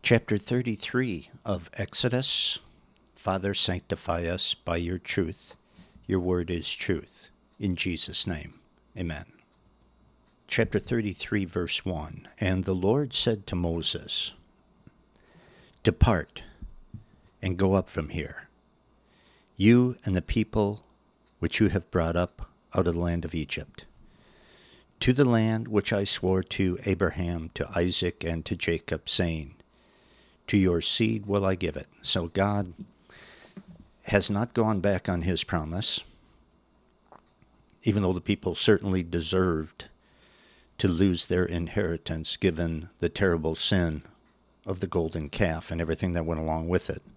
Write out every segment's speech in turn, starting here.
Chapter 33 of Exodus. Father, sanctify us by your truth. Your word is truth. In Jesus' name, amen. Chapter 33, verse 1. And the Lord said to Moses, Depart, and go up from here, you and the people which you have brought up out of the land of Egypt, to the land which I swore to Abraham, to Isaac, and to Jacob, saying, to your seed will I give it. So God has not gone back on his promise, even though the people certainly deserved to lose their inheritance given the terrible sin of the golden calf and everything that went along with it.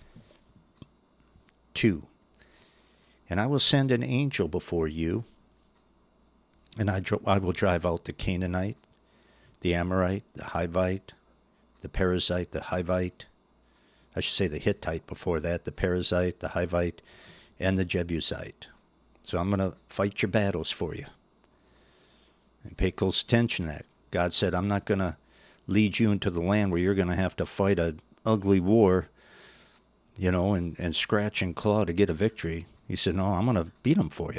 2. And I will send an angel before you, and I will drive out the Canaanite, the Amorite, the Hivite, the Perizzite, the Hivite, I should say the Hittite before that, the Perizzite, the Hivite, and the Jebusite. So I'm going to fight your battles for you. And pay close attention to that. God said, I'm not going to lead you into the land where you're going to have to fight an ugly war, and scratch and claw to get a victory. He said, no, I'm going to beat them for you.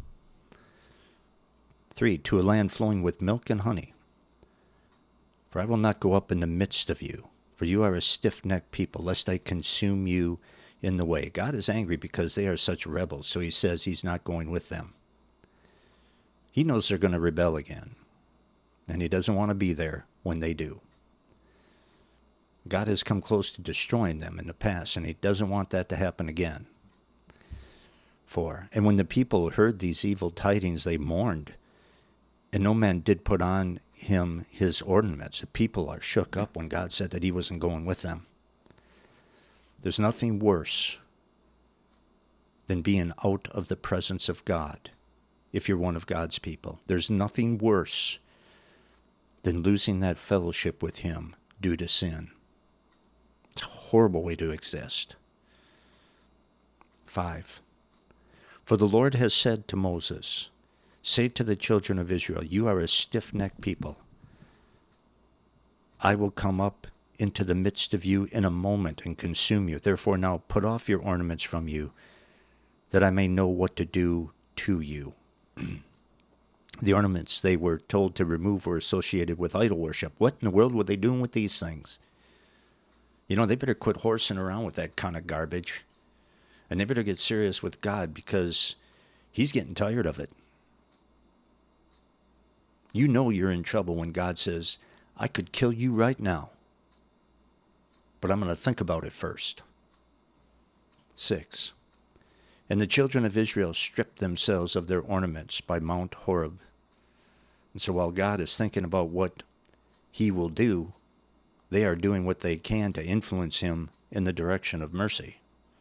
3, to a land flowing with milk and honey. For I will not go up in the midst of you, for you are a stiff-necked people, lest I consume you in the way. God is angry because they are such rebels, so he says he's not going with them. He knows they're going to rebel again, and he doesn't want to be there when they do. God has come close to destroying them in the past, and he doesn't want that to happen again. 4, and when the people heard these evil tidings, they mourned, and no man did put on him his ornaments. The people are shook up when God said that he wasn't going with them. There's nothing worse than being out of the presence of God if you're one of God's people. There's nothing worse than losing that fellowship with him due to sin. It's a horrible way to exist. 5. For the Lord has said to Moses, say to the children of Israel, you are a stiff-necked people. I will come up into the midst of you in a moment and consume you. Therefore now put off your ornaments from you, that I may know what to do to you. The ornaments they were told to remove were associated with idol worship. What in the world were they doing with these things? They better quit horsing around with that kind of garbage. And they better get serious with God because he's getting tired of it. You know you're in trouble when God says, I could kill you right now, but I'm going to think about it first. 6. And the children of Israel stripped themselves of their ornaments by Mount Horeb. And so while God is thinking about what he will do, they are doing what they can to influence him in the direction of mercy.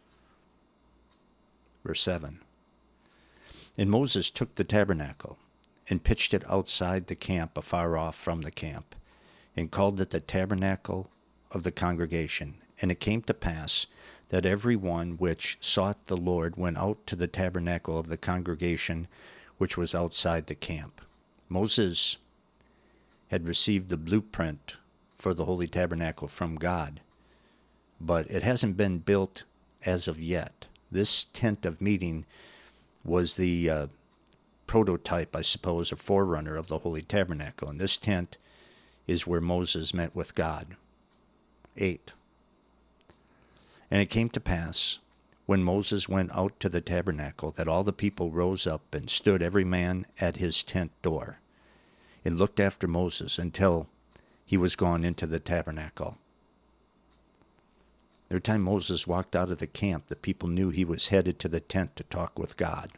Verse 7. And Moses took the tabernacle and pitched it outside the camp afar off from the camp, and called it the tabernacle of the congregation. And it came to pass that every one which sought the Lord went out to the tabernacle of the congregation which was outside the camp. Moses had received the blueprint for the holy tabernacle from God, but it hasn't been built as of yet. This tent of meeting was the prototype, I suppose, a forerunner of the Holy Tabernacle. And this tent is where Moses met with God. 8. And it came to pass, when Moses went out to the tabernacle, that all the people rose up and stood every man at his tent door, and looked after Moses until he was gone into the tabernacle. Every time Moses walked out of the camp, the people knew he was headed to the tent to talk with God.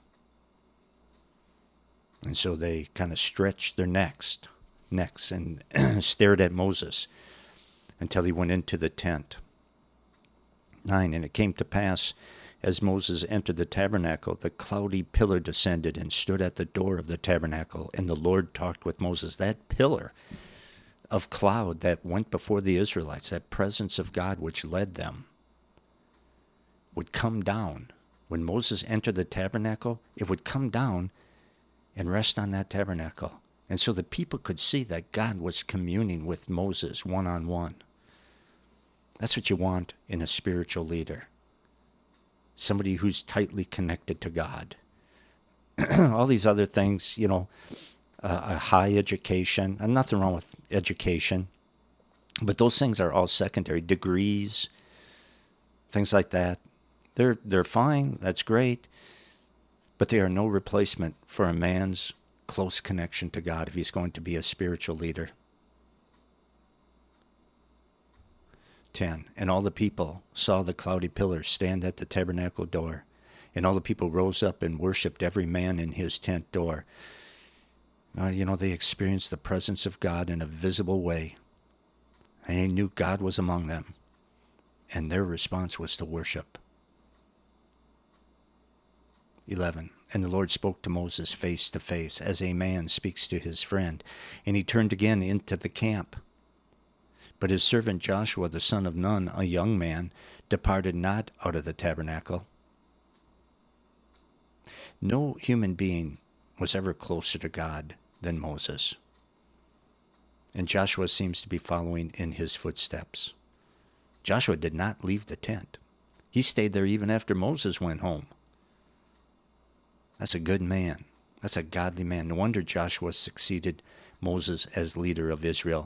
And so they kind of stretched their necks and stared at Moses until he went into the tent. 9, and it came to pass, as Moses entered the tabernacle, the cloudy pillar descended and stood at the door of the tabernacle, and the Lord talked with Moses. That pillar of cloud that went before the Israelites, that presence of God which led them, would come down. When Moses entered the tabernacle, it would come down and rest on that tabernacle. And so the people could see that God was communing with Moses one-on-one. That's what you want in a spiritual leader. Somebody who's tightly connected to God. All these other things, a high education, and nothing wrong with education, but those things are all secondary. Degrees, things like that, they're fine, that's great, but they are no replacement for a man's close connection to God if he's going to be a spiritual leader. 10. And all the people saw the cloudy pillars stand at the tabernacle door. And all the people rose up and worshipped every man in his tent door. They experienced the presence of God in a visible way. And they knew God was among them. And their response was to worship. 11. And the Lord spoke to Moses face to face, as a man speaks to his friend. And he turned again into the camp. But his servant Joshua, the son of Nun, a young man, departed not out of the tabernacle. No human being was ever closer to God than Moses. And Joshua seems to be following in his footsteps. Joshua did not leave the tent. He stayed there even after Moses went home. That's a good man. That's a godly man. No wonder Joshua succeeded Moses as leader of Israel.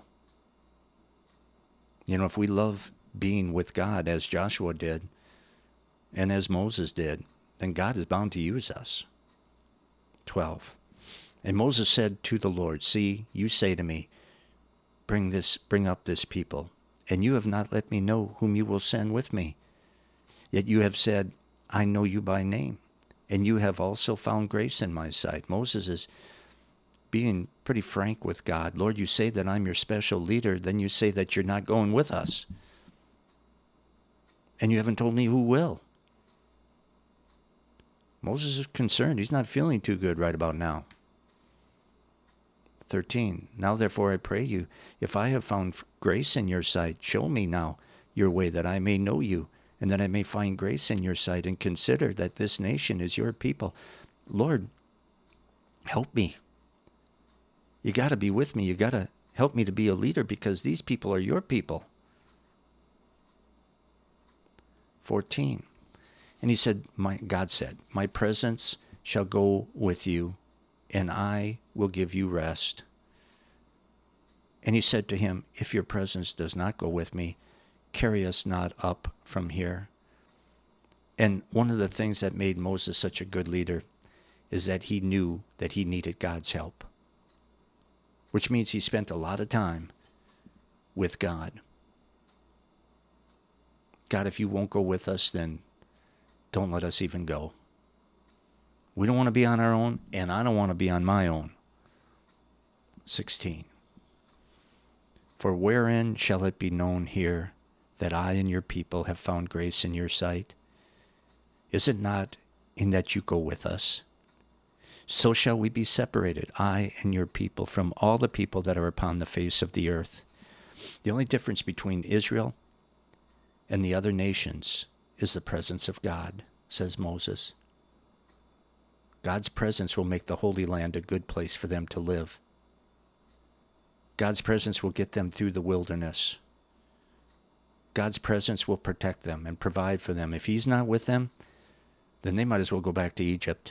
If we love being with God as Joshua did and as Moses did, then God is bound to use us. 12. And Moses said to the Lord, see, you say to me, bring up this people, and you have not let me know whom you will send with me. Yet you have said, I know you by name, and you have also found grace in my sight. Moses is being pretty frank with God. Lord, you say that I'm your special leader, then you say that you're not going with us. And you haven't told me who will. Moses is concerned. He's not feeling too good right about now. 13. Now therefore I pray you, if I have found grace in your sight, show me now your way, that I may know you, and that I may find grace in your sight, and consider that this nation is your people. Lord, help me. You got to be with me. You got to help me to be a leader, because these people are your people. 14. And he said, God said, my presence shall go with you, and I will give you rest. And he said to him, if your presence does not go with me, carry us not up from here. And one of the things that made Moses such a good leader is that he knew that he needed God's help, which means he spent a lot of time with God. God, if you won't go with us, then don't let us even go. We don't want to be on our own, and I don't want to be on my own. 16. For wherein shall it be known here that I and your people have found grace in your sight? Is it not in that you go with us? So shall we be separated, I and your people, from all the people that are upon the face of the earth. The only difference between Israel and the other nations is the presence of God, says Moses. God's presence will make the Holy Land a good place for them to live. God's presence will get them through the wilderness. God's presence will protect them and provide for them. If he's not with them, then they might as well go back to Egypt.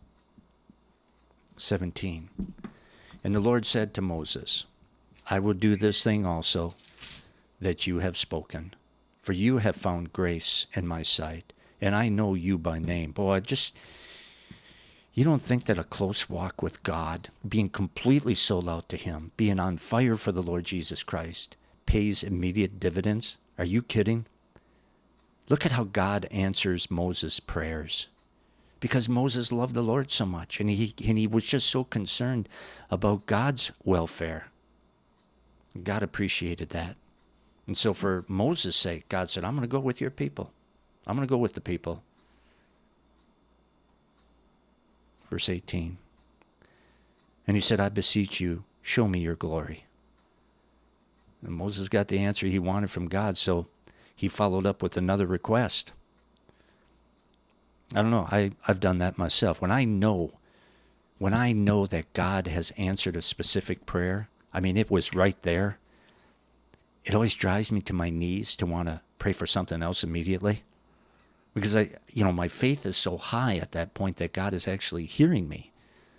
17. And the Lord said to Moses, I will do this thing also that you have spoken, for you have found grace in my sight, and I know you by name. Boy, you don't think that a close walk with God, being completely sold out to him, being on fire for the Lord Jesus Christ, pays immediate dividends? Are you kidding? Look at how God answers Moses' prayers. Because Moses loved the Lord so much, and he was just so concerned about God's welfare. God appreciated that. And so for Moses' sake, God said, I'm going to go with your people. I'm going to go with the people. Verse 18. And he said, I beseech you, show me your glory. And Moses got the answer he wanted from God, so he followed up with another request. I don't know, I've done that myself. When I know that God has answered a specific prayer, I mean, it was right there, it always drives me to my knees to want to pray for something else immediately. Because my faith is so high at that point that God is actually hearing me.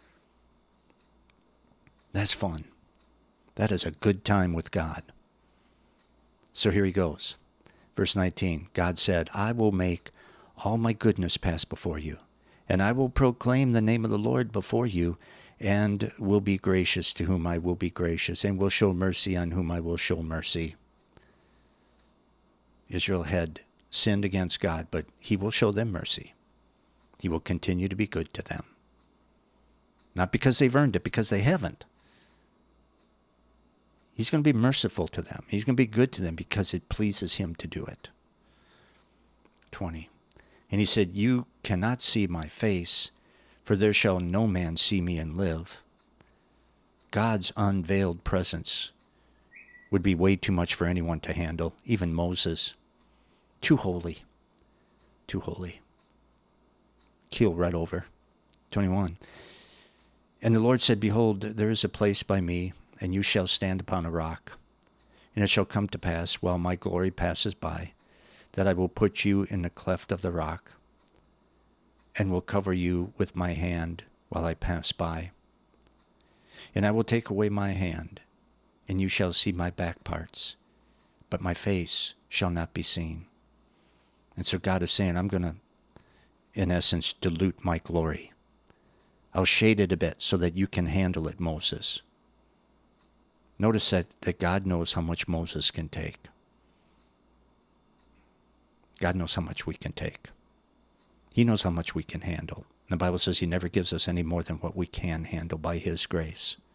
That's fun. That is a good time with God. So here he goes. Verse 19, God said, I will make all my goodness pass before you, and I will proclaim the name of the Lord before you, and will be gracious to whom I will be gracious, and will show mercy on whom I will show mercy. Israel had sinned against God, but he will show them mercy. He will continue to be good to them. Not because they've earned it, because they haven't. He's going to be merciful to them. He's going to be good to them because it pleases him to do it. 20. And he said, you cannot see my face, for there shall no man see me and live. God's unveiled presence would be way too much for anyone to handle, even Moses. Too holy. Too holy. Keel right over. 21. And the Lord said, behold, there is a place by me, and you shall stand upon a rock. And it shall come to pass, while my glory passes by, that I will put you in the cleft of the rock, and will cover you with my hand while I pass by. And I will take away my hand, and you shall see my back parts, but my face shall not be seen. And so God is saying, I'm going to, in essence, dilute my glory. I'll shade it a bit so that you can handle it, Moses. Notice that God knows how much Moses can take. God knows how much we can take. He knows how much we can handle. The Bible says he never gives us any more than what we can handle by his grace.